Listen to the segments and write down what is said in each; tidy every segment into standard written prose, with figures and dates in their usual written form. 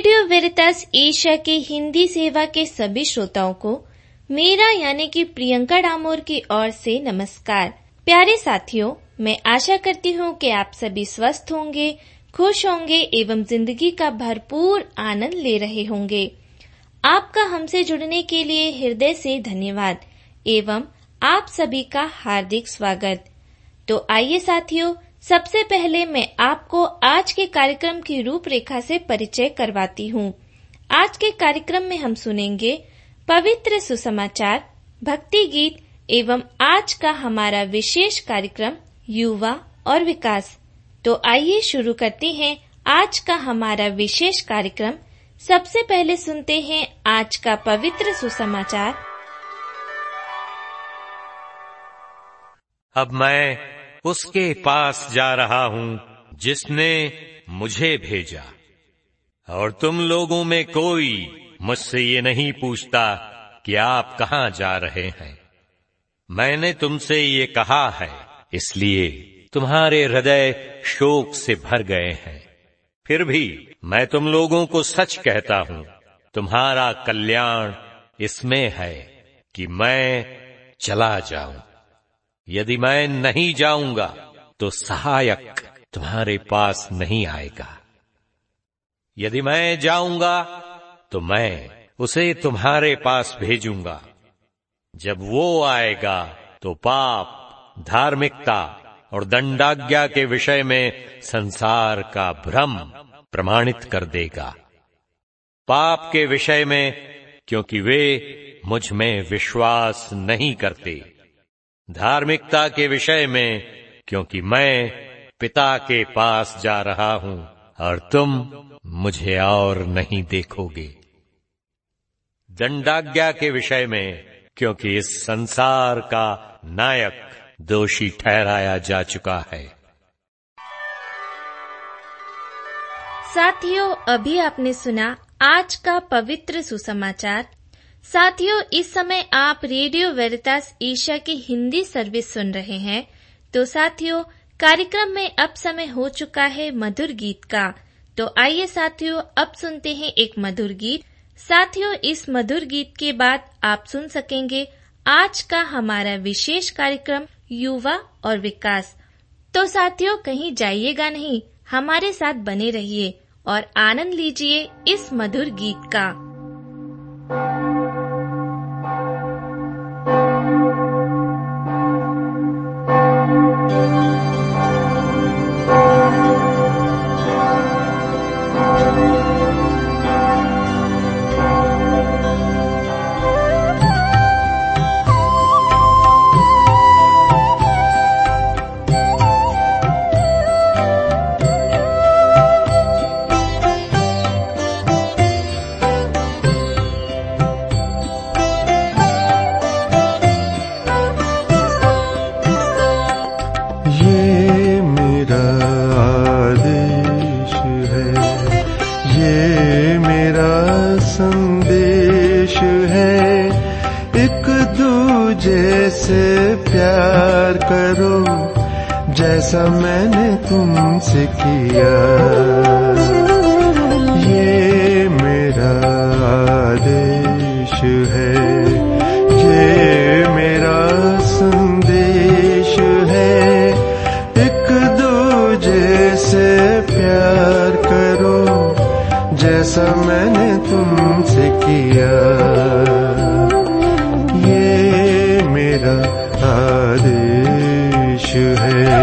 Radio वेरितास Asia के हिंदी सेवा के सभी श्रोताओं को मेरा यानी कि प्रियंका डामोर की ओर से नमस्कार। प्यारे साथियों, मैं आशा करती हूँ कि आप सभी स्वस्थ होंगे, खुश होंगे एवं जिंदगी का भरपूर आनंद ले रहे होंगे। आपका हमसे जुड़ने के लिए हृदय से धन्यवाद एवं आप सभी का हार्दिक स्वागत। तो आइए साथियों, सबसे पहले मैं आपको आज के कार्यक्रम की रूपरेखा से परिचय करवाती हूँ। आज के कार्यक्रम में हम सुनेंगे पवित्र सुसमाचार, भक्ति गीत एवं आज का हमारा विशेष कार्यक्रम युवा और विकास। तो आइए शुरू करते हैं आज का हमारा विशेष कार्यक्रम। सबसे पहले सुनते हैं आज का पवित्र सुसमाचार। अब मैं उसके पास जा रहा हूँ जिसने मुझे भेजा, और तुम लोगों में कोई मुझसे ये नहीं पूछता कि आप कहाँ जा रहे हैं। मैंने तुमसे ये कहा है, इसलिए तुम्हारे हृदय शोक से भर गए हैं। फिर भी मैं तुम लोगों को सच कहता हूँ, तुम्हारा कल्याण इसमें है कि मैं चला जाऊं। यदि मैं नहीं जाऊंगा तो सहायक तुम्हारे पास नहीं आएगा। यदि मैं जाऊंगा तो मैं उसे तुम्हारे पास भेजूंगा। जब वो आएगा तो पाप, धार्मिकता और दंडाज्ञा के विषय में संसार का भ्रम प्रमाणित कर देगा। पाप के विषय में, क्योंकि वे मुझ में विश्वास नहीं करते। धार्मिकता के विषय में, क्योंकि मैं पिता के पास जा रहा हूं और तुम मुझे और नहीं देखोगे। दंडाज्ञा के विषय में, क्योंकि इस संसार का नायक दोषी ठहराया जा चुका है। साथियों, अभी आपने सुना आज का पवित्र सुसमाचार। साथियों, इस समय आप रेडियो वेरितास एशिया की हिंदी सर्विस सुन रहे हैं। तो साथियों, कार्यक्रम में अब समय हो चुका है मधुर गीत का। तो आइए साथियों, अब सुनते हैं एक मधुर गीत। साथियों, इस मधुर गीत के बाद आप सुन सकेंगे आज का हमारा विशेष कार्यक्रम युवा और विकास। तो साथियों, कहीं जाइएगा नहीं, हमारे साथ बने रहिए और आनंद लीजिए इस मधुर गीत का। जैसा मैंने तुमसे किया, ये मेरा आदेश है, ये मेरा संदेश है। एक दूजे से प्यार करो जैसा मैंने तुमसे किया, ये मेरा आदेश है।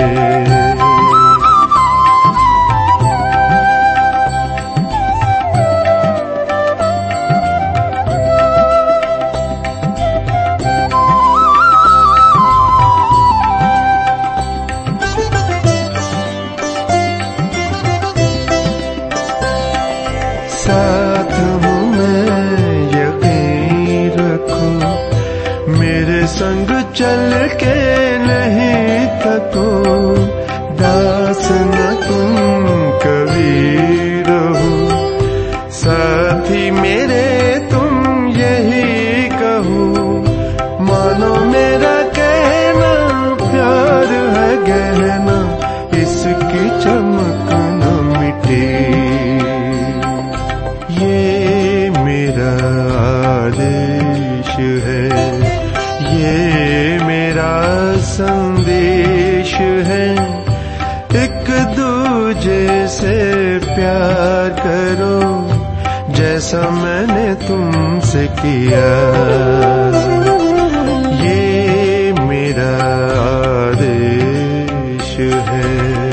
साथ हूँ मैं, यकीन रखो, मेरे संग चल के नहीं थको। दास न तुम कभी रहो, साथी मेरे तुम यही कहो। मानो मेरा कहना प्यार है गहना, इसकी चमक न मिटे। ये मेरा संदेश है, एक दूजे से प्यार करो जैसा मैंने तुमसे किया। ये मेरा आदेश है।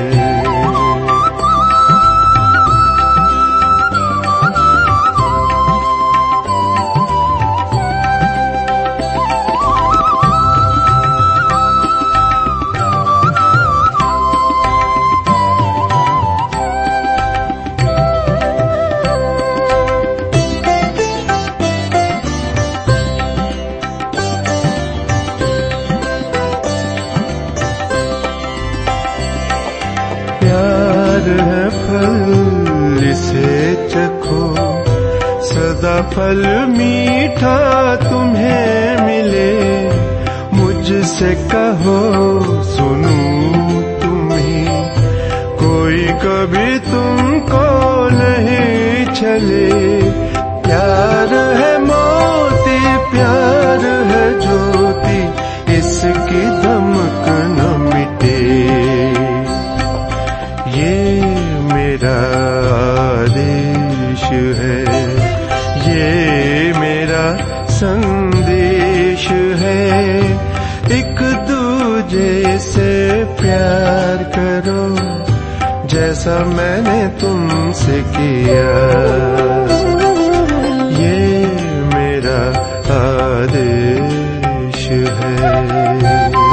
फल मीठा तुम्हें मिले, मुझसे कहो सुनूं तुम्हें, कोई कभी तुमको नहीं छले। प्यार है मोती, प्यार है ज्योति, इसकी दमक न मिटे। ये मेरा आदेश है, ये मेरा संदेश है, एक दूजे से प्यार करो जैसा मैंने तुमसे किया। ये मेरा आदेश है।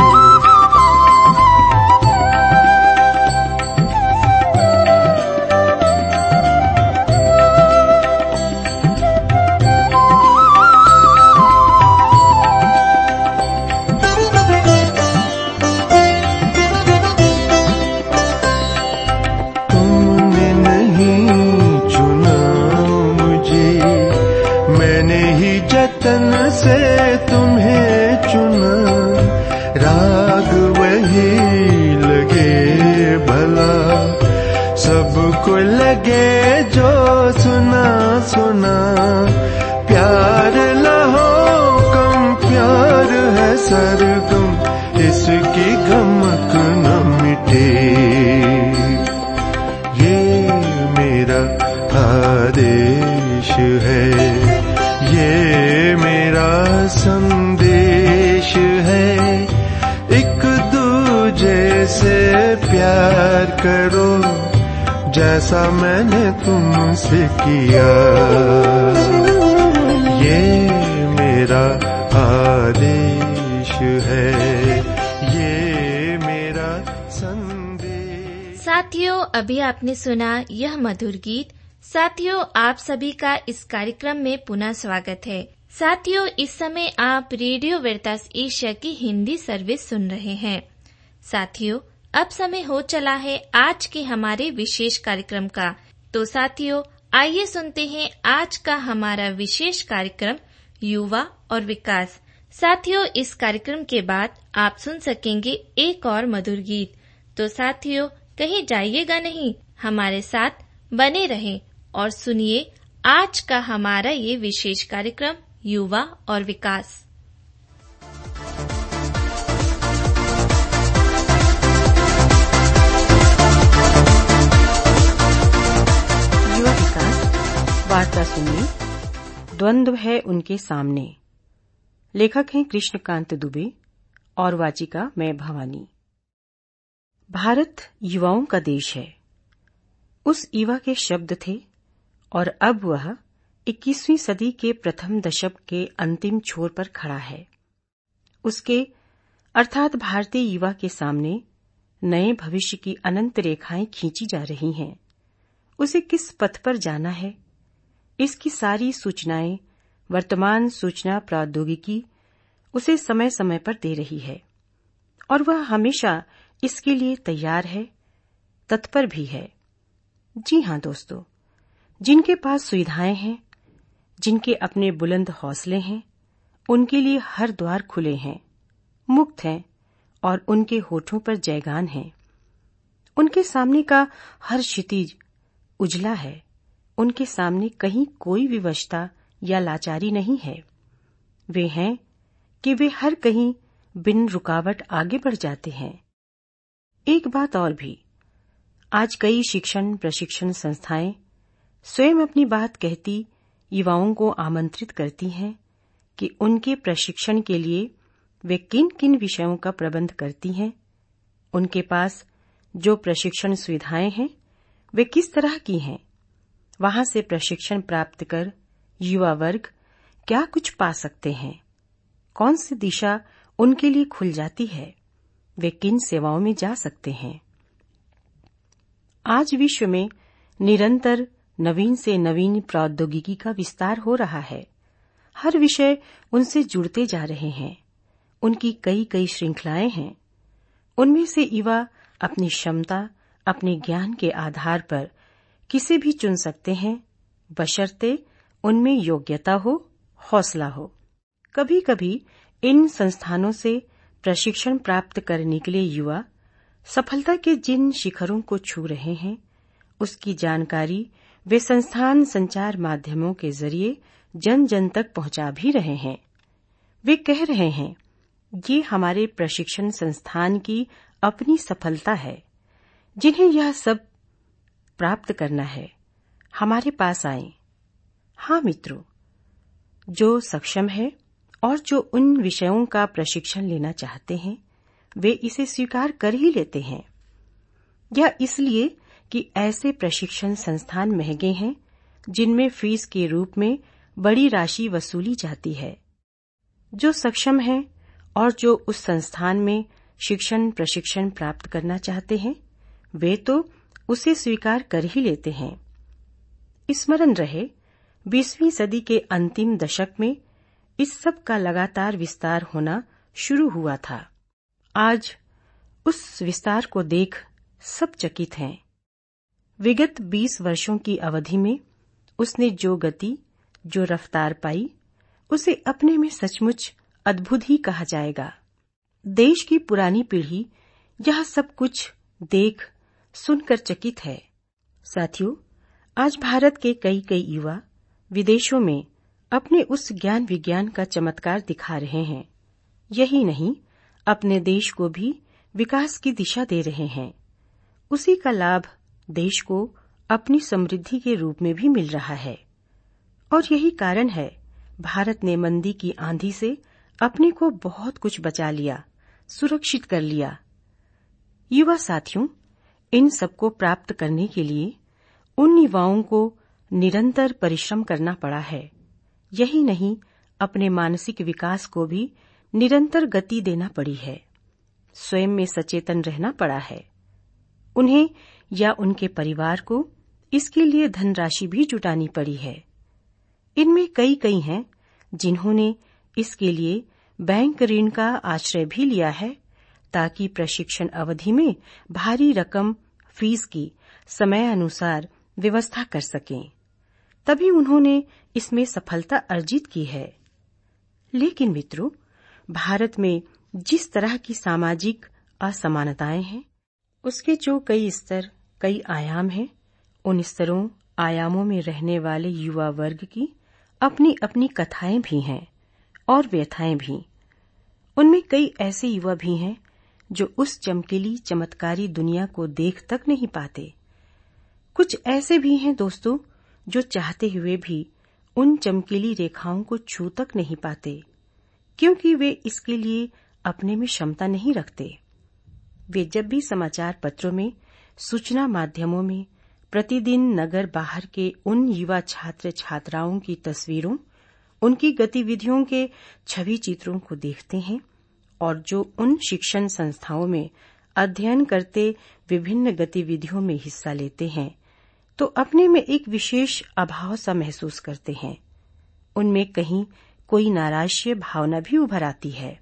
सबको लगे जो सुना सुना, प्यार लहो कम, प्यार है सरगम, इसकी गमक न मिटे। ये मेरा आदेश है, ये मेरा संदेश है, एक दूजे से प्यार करो जैसा मैंने तुमसे किया। ये मेरा आदेश है, ये मेरा संदेश। साथियों, अभी आपने सुना यह मधुर गीत। साथियों, आप सभी का इस कार्यक्रम में पुनः स्वागत है। साथियों, इस समय आप रेडियो वेरितास एशिया की हिंदी सर्विस सुन रहे हैं। साथियों, अब समय हो चला है आज के हमारे विशेष कार्यक्रम का। तो साथियों, आइए सुनते हैं आज का हमारा विशेष कार्यक्रम युवा और विकास। साथियों, इस कार्यक्रम के बाद आप सुन सकेंगे एक और मधुर गीत। तो साथियों, कहीं जाइएगा नहीं, हमारे साथ बने रहें और सुनिए आज का हमारा ये विशेष कार्यक्रम युवा और विकास। वार्ता सुनिए, द्वंद्व है उनके सामने। लेखक हैं कृष्णकांत दुबे और वाचिका मैं भवानी। भारत युवाओं का देश है। उस युवा के शब्द थे और अब वह 21वीं सदी के प्रथम दशक के अंतिम छोर पर खड़ा है। उसके अर्थात भारतीय युवा के सामने नए भविष्य की अनंत रेखाएं खींची जा रही हैं। उसे किस पथ पर जाना है, इसकी सारी सूचनाएं वर्तमान सूचना प्रौद्योगिकी उसे समय समय पर दे रही है और वह हमेशा इसके लिए तैयार है, तत्पर भी है। जी हां दोस्तों, जिनके पास सुविधाएं हैं, जिनके अपने बुलंद हौसले हैं, उनके लिए हर द्वार खुले हैं, मुक्त हैं और उनके होठों पर जयगान है। उनके सामने का हर क्षितिज उजला है। उनके सामने कहीं कोई विवशता या लाचारी नहीं है। वे हैं कि वे हर कहीं बिन रुकावट आगे बढ़ जाते हैं। एक बात और भी, आज कई शिक्षण प्रशिक्षण संस्थाएं स्वयं अपनी बात कहती युवाओं को आमंत्रित करती हैं कि उनके प्रशिक्षण के लिए वे किन किन विषयों का प्रबंध करती हैं, उनके पास जो प्रशिक्षण सुविधाएं हैं वे किस तरह की हैं, वहां से प्रशिक्षण प्राप्त कर युवा वर्ग क्या कुछ पा सकते हैं, कौन सी दिशा उनके लिए खुल जाती है, वे किन सेवाओं में जा सकते हैं। आज विश्व में निरंतर नवीन से नवीन प्रौद्योगिकी का विस्तार हो रहा है। हर विषय उनसे जुड़ते जा रहे हैं। उनकी कई कई श्रृंखलाएं हैं। उनमें से युवा अपनी क्षमता, अपने ज्ञान के आधार पर किसे भी चुन सकते हैं, बशर्ते उनमें योग्यता हो, हौसला हो। कभी कभी इन संस्थानों से प्रशिक्षण प्राप्त करने के लिए युवा सफलता के जिन शिखरों को छू रहे हैं, उसकी जानकारी वे संस्थान संचार माध्यमों के जरिए जन जन तक पहुंचा भी रहे हैं। वे कह रहे हैं, ये हमारे प्रशिक्षण संस्थान की अपनी सफलता है। जिन्हें यह सब प्राप्त करना है, हमारे पास आएं। हाँ मित्रों, जो सक्षम है और जो उन विषयों का प्रशिक्षण लेना चाहते हैं, वे इसे स्वीकार कर ही लेते हैं। यह इसलिए कि ऐसे प्रशिक्षण संस्थान महंगे हैं जिनमें फीस के रूप में बड़ी राशि वसूली जाती है। जो सक्षम हैं और जो उस संस्थान में शिक्षण प्रशिक्षण प्राप्त करना चाहते हैं, वे तो उसे स्वीकार कर ही लेते हैं। स्मरण रहे, 20वीं सदी के अंतिम दशक में इस सब का लगातार विस्तार होना शुरू हुआ था। आज उस विस्तार को देख सब चकित हैं। विगत 20 वर्षों की अवधि में उसने जो गति, जो रफ्तार पाई, उसे अपने में सचमुच अद्भुत ही कहा जाएगा। देश की पुरानी पीढ़ी यह सब कुछ देख सुनकर चकित है। साथियों, आज भारत के कई कई युवा विदेशों में अपने उस ज्ञान विज्ञान का चमत्कार दिखा रहे हैं। यही नहीं, अपने देश को भी विकास की दिशा दे रहे हैं। उसी का लाभ देश को अपनी समृद्धि के रूप में भी मिल रहा है। और यही कारण है भारत ने मंदी की आंधी से अपने को बहुत कुछ बचा लिया, सुरक्षित कर लिया। युवा साथियों, इन सबको प्राप्त करने के लिए उन युवाओं को निरंतर परिश्रम करना पड़ा है। यही नहीं, अपने मानसिक विकास को भी निरंतर गति देना पड़ी है। स्वयं में सचेतन रहना पड़ा है। उन्हें या उनके परिवार को इसके लिए धनराशि भी जुटानी पड़ी है। इनमें कई कई हैं जिन्होंने इसके लिए बैंक ऋण का आश्रय भी लिया है, ताकि प्रशिक्षण अवधि में भारी रकम फीस की समय अनुसार व्यवस्था कर सकें। तभी उन्होंने इसमें सफलता अर्जित की है। लेकिन मित्रों, भारत में जिस तरह की सामाजिक असमानताएं हैं, उसके जो कई स्तर, कई आयाम हैं, उन स्तरों आयामों में रहने वाले युवा वर्ग की अपनी अपनी कथाएं भी हैं और व्यथाएं भी। उनमें कई ऐसे युवा भी हैं जो उस चमकीली चमत्कारी दुनिया को देख तक नहीं पाते। कुछ ऐसे भी हैं दोस्तों, जो चाहते हुए भी उन चमकीली रेखाओं को छू तक नहीं पाते, क्योंकि वे इसके लिए अपने में क्षमता नहीं रखते। वे जब भी समाचार पत्रों में, सूचना माध्यमों में प्रतिदिन नगर बाहर के उन युवा छात्र छात्राओं की तस्वीरों, उनकी गतिविधियों के छवि चित्रों को देखते हैं और जो उन शिक्षण संस्थाओं में अध्ययन करते विभिन्न गतिविधियों में हिस्सा लेते हैं, तो अपने में एक विशेष अभाव सा महसूस करते हैं। उनमें कहीं कोई नाराज्य भावना भी उभर आती है।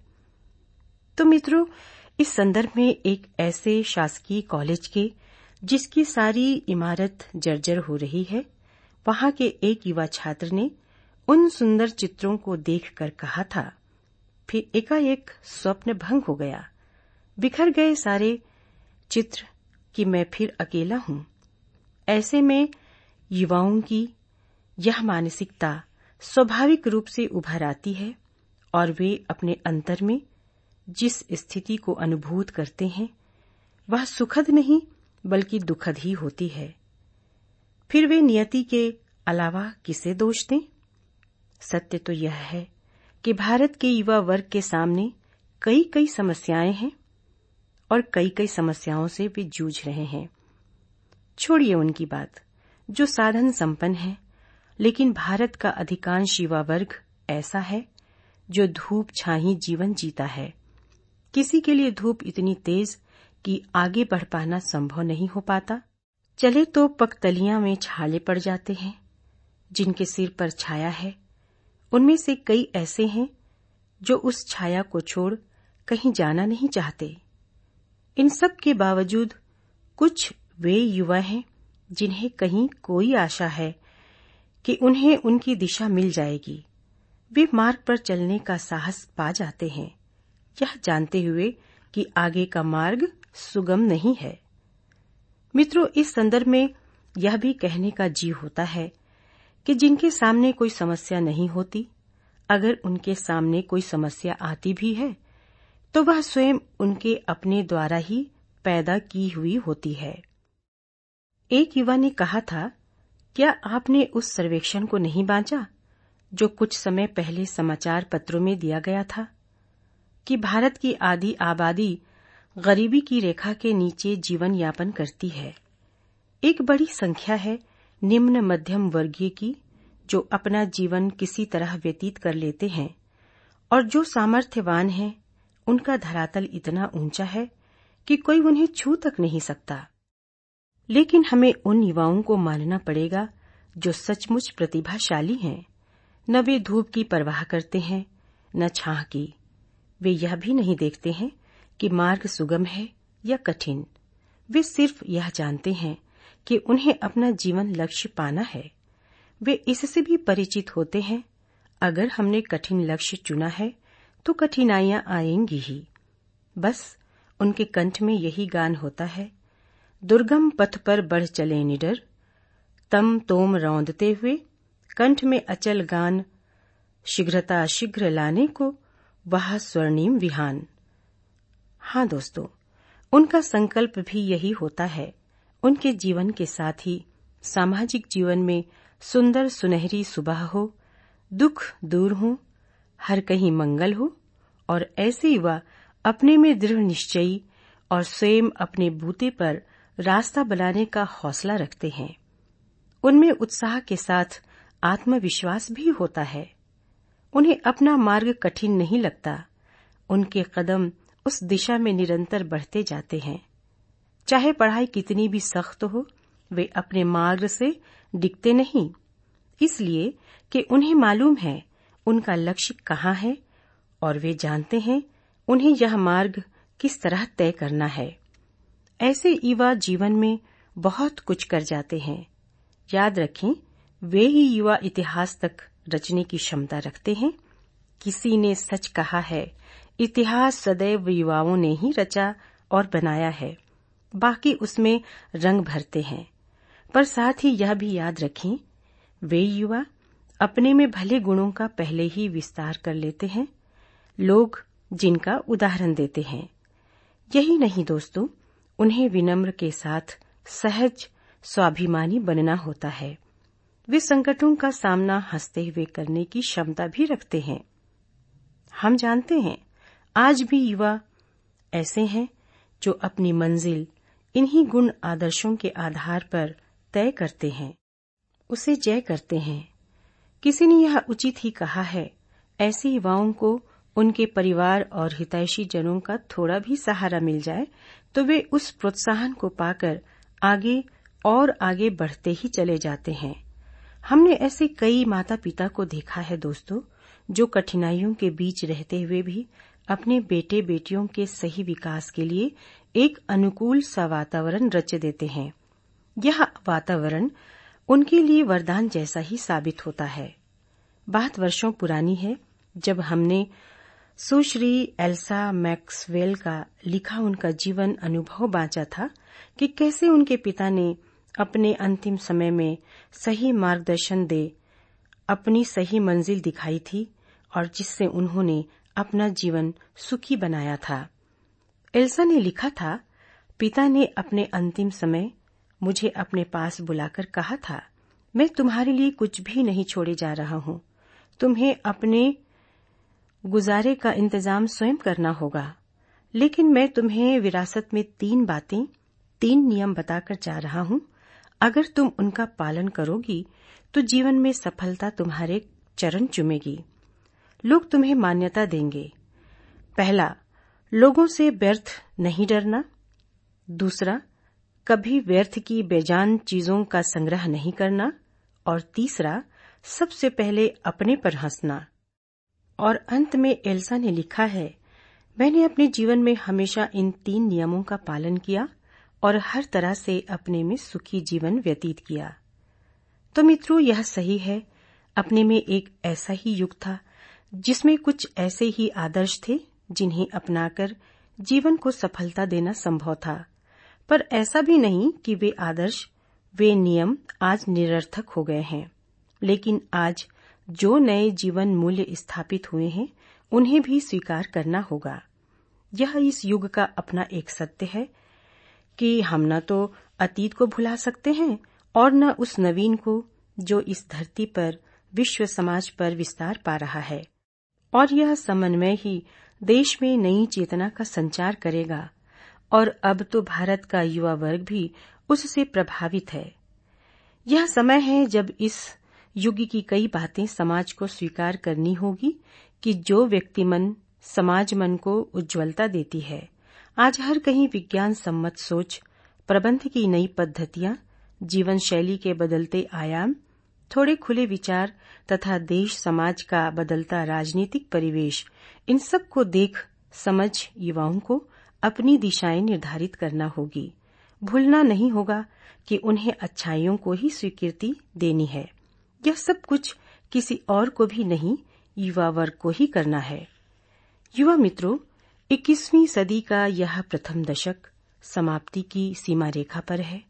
तो मित्रों, इस संदर्भ में एक ऐसे शासकीय कॉलेज के जिसकी सारी इमारत जर्जर हो रही है, वहां के एक युवा छात्र ने उन सुंदर चित्रों को देखकर कहा था, फिर एकाएक स्वप्न भंग हो गया। बिखर गए सारे चित्र कि मैं फिर अकेला हूं। ऐसे में युवाओं की यह मानसिकता स्वाभाविक रूप से उभर आती है और वे अपने अंतर में जिस स्थिति को अनुभूत करते हैं वह सुखद नहीं बल्कि दुखद ही होती है। फिर वे नियति के अलावा किसे दोष दें? सत्य तो यह है कि भारत के युवा वर्ग के सामने कई कई समस्याएं हैं और कई कई समस्याओं से वे जूझ रहे हैं। छोड़िए उनकी बात जो साधन संपन्न है, लेकिन भारत का अधिकांश युवा वर्ग ऐसा है जो धूप छाही जीवन जीता है। किसी के लिए धूप इतनी तेज कि आगे बढ़ पाना संभव नहीं हो पाता। चले तो पगतलियां में छाले पड़ जाते हैं। जिनके सिर पर छाया है उनमें से कई ऐसे हैं जो उस छाया को छोड़ कहीं जाना नहीं चाहते। इन सब के बावजूद कुछ वे युवा हैं जिन्हें कहीं कोई आशा है कि उन्हें उनकी दिशा मिल जाएगी। वे मार्ग पर चलने का साहस पा जाते हैं, यह जानते हुए कि आगे का मार्ग सुगम नहीं है। मित्रों, इस संदर्भ में यह भी कहने का जी होता है कि जिनके सामने कोई समस्या नहीं होती, अगर उनके सामने कोई समस्या आती भी है तो वह स्वयं उनके अपने द्वारा ही पैदा की हुई होती है। एक युवा ने कहा था, क्या आपने उस सर्वेक्षण को नहीं बांचा जो कुछ समय पहले समाचार पत्रों में दिया गया था कि भारत की आधी आबादी गरीबी की रेखा के नीचे जीवन यापन करती है। एक बड़ी संख्या है निम्न मध्यम वर्गीय की जो अपना जीवन किसी तरह व्यतीत कर लेते हैं, और जो सामर्थ्यवान हैं उनका धरातल इतना ऊंचा है कि कोई उन्हें छू तक नहीं सकता। लेकिन हमें उन युवाओं को मानना पड़ेगा जो सचमुच प्रतिभाशाली हैं। न वे धूप की परवाह करते हैं न छाह की। वे यह भी नहीं देखते हैं कि मार्ग सुगम है या कठिन। वे सिर्फ यह जानते हैं कि उन्हें अपना जीवन लक्ष्य पाना है। वे इससे भी परिचित होते हैं, अगर हमने कठिन लक्ष्य चुना है तो कठिनाइयां आएंगी ही। बस उनके कंठ में यही गान होता है, दुर्गम पथ पर बढ़ चले निडर, तम तोम रौंदते हुए, कंठ में अचल गान, शीघ्रता शीघ्र लाने को वह स्वर्णिम विहान। हाँ दोस्तों, उनका संकल्प भी यही होता है। उनके जीवन के साथ ही सामाजिक जीवन में सुंदर सुनहरी सुबह हो, दुख दूर हो, हर कहीं मंगल हो, और ऐसे युवा अपने में दृढ़ निश्चयी और स्वयं अपने बूते पर रास्ता बनाने का हौसला रखते हैं। उनमें उत्साह के साथ आत्मविश्वास भी होता है। उन्हें अपना मार्ग कठिन नहीं लगता। उनके कदम उस दिशा में निरंतर बढ़ते जाते हैं। चाहे पढ़ाई कितनी भी सख्त हो, वे अपने मार्ग से डिगते नहीं, इसलिए कि उन्हें मालूम है उनका लक्ष्य कहाँ है और वे जानते हैं उन्हें यह मार्ग किस तरह तय करना है। ऐसे युवा जीवन में बहुत कुछ कर जाते हैं। याद रखें, वे ही युवा इतिहास तक रचने की क्षमता रखते हैं। किसी ने सच कहा है, इतिहास सदैव युवाओं ने ही रचा और बनाया है, बाकी उसमें रंग भरते हैं। पर साथ ही यह भी याद रखें, वे युवा अपने में भले गुणों का पहले ही विस्तार कर लेते हैं, लोग जिनका उदाहरण देते हैं। यही नहीं दोस्तों, उन्हें विनम्र के साथ सहज स्वाभिमानी बनना होता है। वे संकटों का सामना हंसते हुए करने की क्षमता भी रखते हैं। हम जानते हैं आज भी युवा ऐसे हैं जो अपनी मंजिल इन्हीं गुण आदर्शों के आधार पर तय करते हैं, उसे जय करते हैं। किसी ने यह उचित ही कहा है, ऐसे युवाओं को उनके परिवार और हितैषी जनों का थोड़ा भी सहारा मिल जाए तो वे उस प्रोत्साहन को पाकर आगे और आगे बढ़ते ही चले जाते हैं। हमने ऐसे कई माता पिता को देखा है दोस्तों, जो कठिनाइयों के बीच रहते हुए भी अपने बेटे बेटियों के सही विकास के लिए एक अनुकूल सा वातावरण रच देते हैं। यह वातावरण उनके लिए वरदान जैसा ही साबित होता है। बात वर्षों पुरानी है जब हमने सुश्री एल्सा मैक्सवेल का लिखा उनका जीवन अनुभव बांचा था कि कैसे उनके पिता ने अपने अंतिम समय में सही मार्गदर्शन दे अपनी सही मंजिल दिखाई थी और जिससे उन्होंने अपना जीवन सुखी बनाया था। एल्सा ने लिखा था, पिता ने अपने अंतिम समय मुझे अपने पास बुलाकर कहा था, मैं तुम्हारे लिए कुछ भी नहीं छोड़े जा रहा हूँ। तुम्हें अपने गुजारे का इंतजाम स्वयं करना होगा, लेकिन मैं तुम्हें विरासत में 3 बातें, 3 नियम बताकर जा रहा हूँ। अगर तुम उनका पालन करोगी तो जीवन में सफलता तुम्हारे चरण चूमेगी। लोग तुम्हें मान्यता देंगे। पहला, लोगों से व्यर्थ नहीं डरना। दूसरा, कभी व्यर्थ की बेजान चीजों का संग्रह नहीं करना। और तीसरा, सबसे पहले अपने पर हंसना। और अंत में एल्सा ने लिखा है, मैंने अपने जीवन में हमेशा इन 3 नियमों का पालन किया और हर तरह से अपने में सुखी जीवन व्यतीत किया। तो मित्रों, यह सही है, अपने में एक ऐसा ही युग था जिसमें कुछ ऐसे ही आदर्श थे जिन्हें अपनाकर जीवन को सफलता देना संभव था। पर ऐसा भी नहीं कि वे आदर्श, वे नियम आज निरर्थक हो गए हैं। लेकिन आज जो नए जीवन मूल्य स्थापित हुए हैं, उन्हें भी स्वीकार करना होगा। यह इस युग का अपना एक सत्य है कि हम न तो अतीत को भुला सकते हैं और न उस नवीन को जो इस धरती पर विश्व समाज पर विस्तार पा रहा है। और यह समन्वय ही देश में नई चेतना का संचार करेगा। और अब तो भारत का युवा वर्ग भी उससे प्रभावित है। यह समय है जब इस युग की कई बातें समाज को स्वीकार करनी होगी कि जो व्यक्ति मन समाज मन को उज्ज्वलता देती है। आज हर कहीं विज्ञान सम्मत सोच, प्रबंध की नई पद्धतियां, जीवन शैली के बदलते आयाम, थोड़े खुले विचार तथा देश समाज का बदलता राजनीतिक परिवेश, इन सब को देख समझ युवाओं को अपनी दिशाएं निर्धारित करना होगी। भूलना नहीं होगा कि उन्हें अच्छाइयों को ही स्वीकृति देनी है। यह सब कुछ किसी और को भी नहीं, युवा वर्ग को ही करना है। युवा मित्रों, 21वीं सदी का यह प्रथम दशक समाप्ति की सीमा रेखा पर है।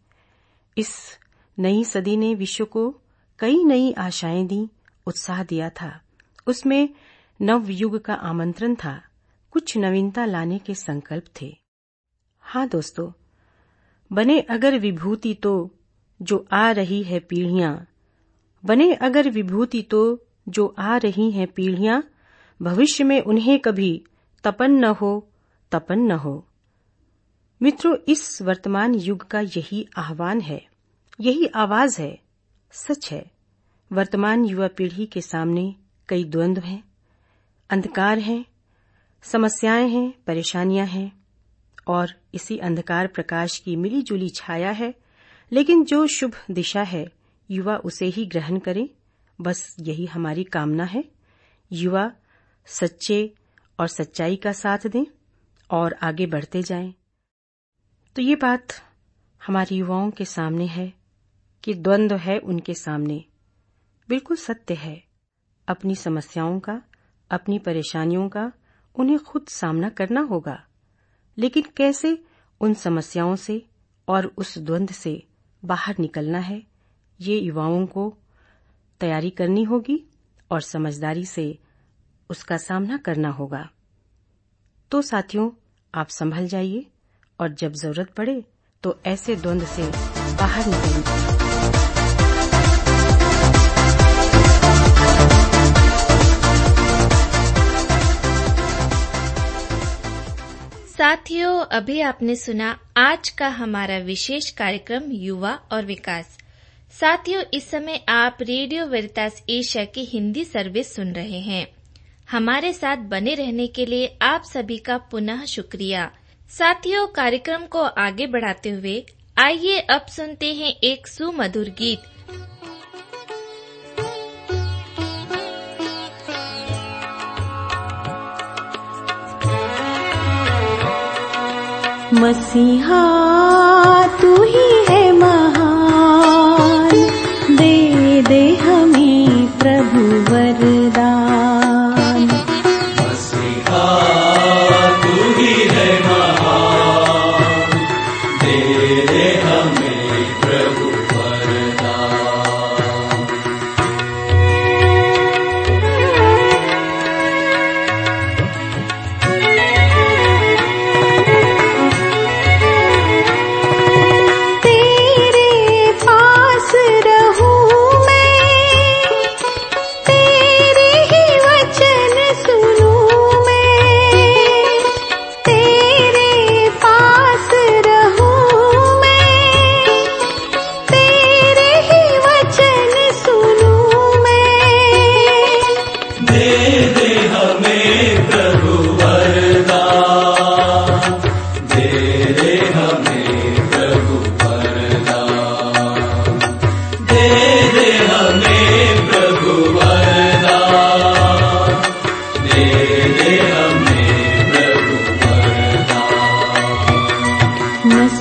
इस नई सदी ने विश्व को कई नई आशाएं दी, उत्साह दिया था। उसमें नव युग का आमंत्रण था, कुछ नवीनता लाने के संकल्प थे। हाँ दोस्तों, बने अगर विभूति तो जो आ रही है पीढ़ियां, बने अगर विभूति तो जो आ रही हैं पीढ़ियां, भविष्य में उन्हें कभी तपन न हो। मित्रों, इस वर्तमान युग का यही आह्वान है, यही आवाज है। सच है, वर्तमान युवा पीढ़ी के सामने कई द्वंद्व हैं, अंधकार हैं, समस्याएं हैं, परेशानियां हैं और इसी अंधकार प्रकाश की मिलीजुली छाया है। लेकिन जो शुभ दिशा है, युवा उसे ही ग्रहण करें, बस यही हमारी कामना है। युवा सच्चे और सच्चाई का साथ दें और आगे बढ़ते जाएं। तो ये बात हमारे युवाओं के सामने है कि द्वंद्व है उनके सामने। बिल्कुल सत्य है, अपनी समस्याओं का, अपनी परेशानियों का उन्हें खुद सामना करना होगा। लेकिन कैसे उन समस्याओं से और उस द्वंद्व से बाहर निकलना है, ये युवाओं को तैयारी करनी होगी और समझदारी से उसका सामना करना होगा। तो साथियों, आप संभल जाइए और जब जरूरत पड़े तो ऐसे द्वंद्व से बाहर निकलिए। साथियों, अभी आपने सुना आज का हमारा विशेष कार्यक्रम युवा और विकास। साथियों, इस समय आप रेडियो वेरितास एशिया की हिंदी सर्विस सुन रहे हैं। हमारे साथ बने रहने के लिए आप सभी का पुनः शुक्रिया। साथियों, कार्यक्रम को आगे बढ़ाते हुए आइए अब सुनते हैं एक सुमधुर गीत। मसीहा तू ही है महान, दे दे हमें प्रभु वरदान। मसीहा तू ही है महान, दे दे हमें प्रभु वरदान।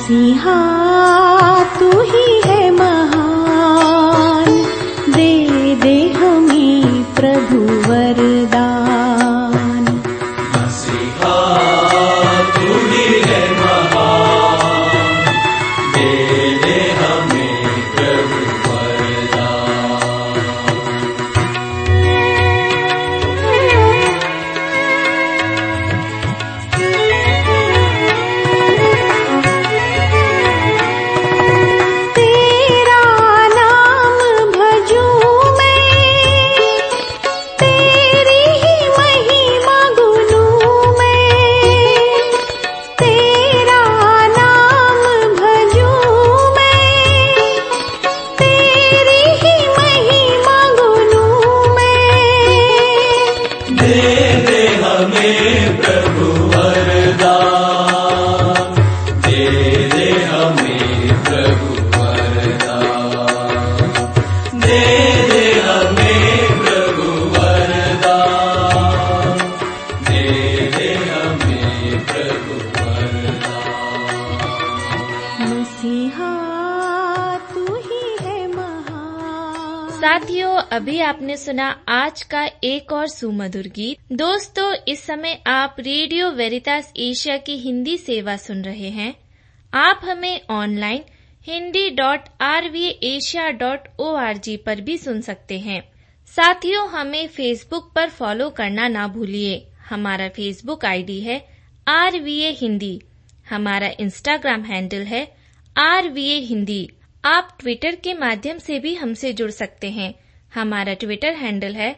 मसीहा तू ही है महान, दे दे हमें प्रभु वरदान। मसीहा तू ही है महान, दे दे हमें प्रभु साथियों, अभी आपने सुना आज का एक और सुमधुर गीत। दोस्तों, इस समय आप रेडियो वेरितास एशिया की हिंदी सेवा सुन रहे हैं। आप हमें ऑनलाइन hindi.rvasia.org पर भी सुन सकते हैं। साथियों, हमें फेसबुक पर फॉलो करना ना भूलिए। हमारा फेसबुक आईडी है RVA हिंदी। हमारा इंस्टाग्राम हैंडल है RVA हिंदी। आप ट्विटर के माध्यम से भी हमसे जुड़ सकते हैं। हमारा ट्विटर हैंडल है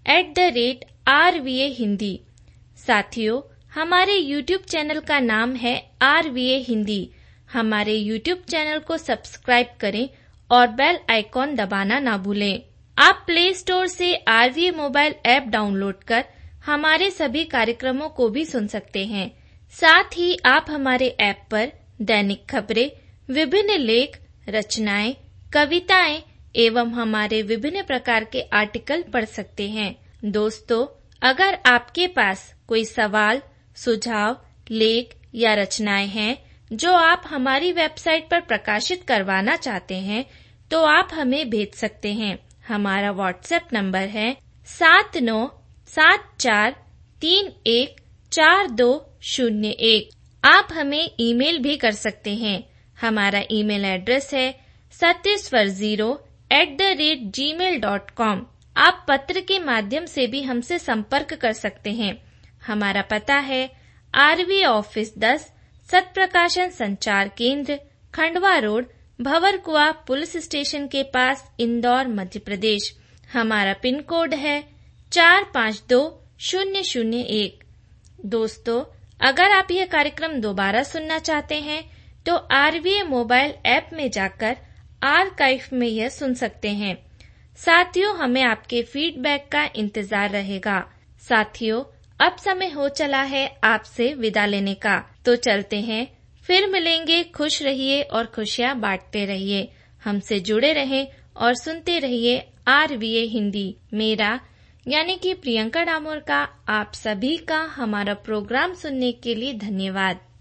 @RVA हिंदी। साथियों, हमारे यूट्यूब चैनल का नाम है RVA हिंदी। हमारे यूट्यूब चैनल को सब्सक्राइब करें और बेल आइकॉन दबाना ना भूलें। आप प्ले स्टोर से RVA मोबाइल ऐप डाउनलोड कर हमारे सभी कार्यक्रमों को भी सुन सकते हैं। साथ ही आप हमारे ऐप पर दैनिक खबरें, विभिन्न लेख, रचनाएं, कविताएं एवं हमारे विभिन्न प्रकार के आर्टिकल पढ़ सकते हैं। दोस्तों, अगर आपके पास कोई सवाल, सुझाव, लेख या रचनाएं हैं जो आप हमारी वेबसाइट पर प्रकाशित करवाना चाहते हैं, तो आप हमें भेज सकते हैं। हमारा व्हाट्सएप नंबर है 7974314201। आप हमें ईमेल भी कर सकते हैं। हमारा ईमेल एड्रेस है satyaswar0@gmail.com। आप पत्र के माध्यम से भी हमसे संपर्क कर सकते हैं। हमारा पता है RVA office 10, Satprakashan Sanchar Kendra, Khandwa road, Bhanwarkuan police station के पास, इंदौर, मध्य प्रदेश। हमारा पिन कोड है 452001। दोस्तों, अगर आप यह कार्यक्रम दोबारा सुनना चाहते हैं तो RVA मोबाइल ऐप में जाकर आर्काइव में यह सुन सकते हैं। साथियों, हमें आपके फीडबैक का इंतजार रहेगा। साथियों, अब समय हो चला है आपसे विदा लेने का, तो चलते हैं। फिर मिलेंगे। खुश रहिए और खुशियाँ बांटते रहिए। हमसे जुड़े रहें और सुनते रहिए RVA हिंदी। मेरा यानी कि प्रियंका डामोर का आप सभी का हमारा प्रोग्राम सुनने के लिए धन्यवाद।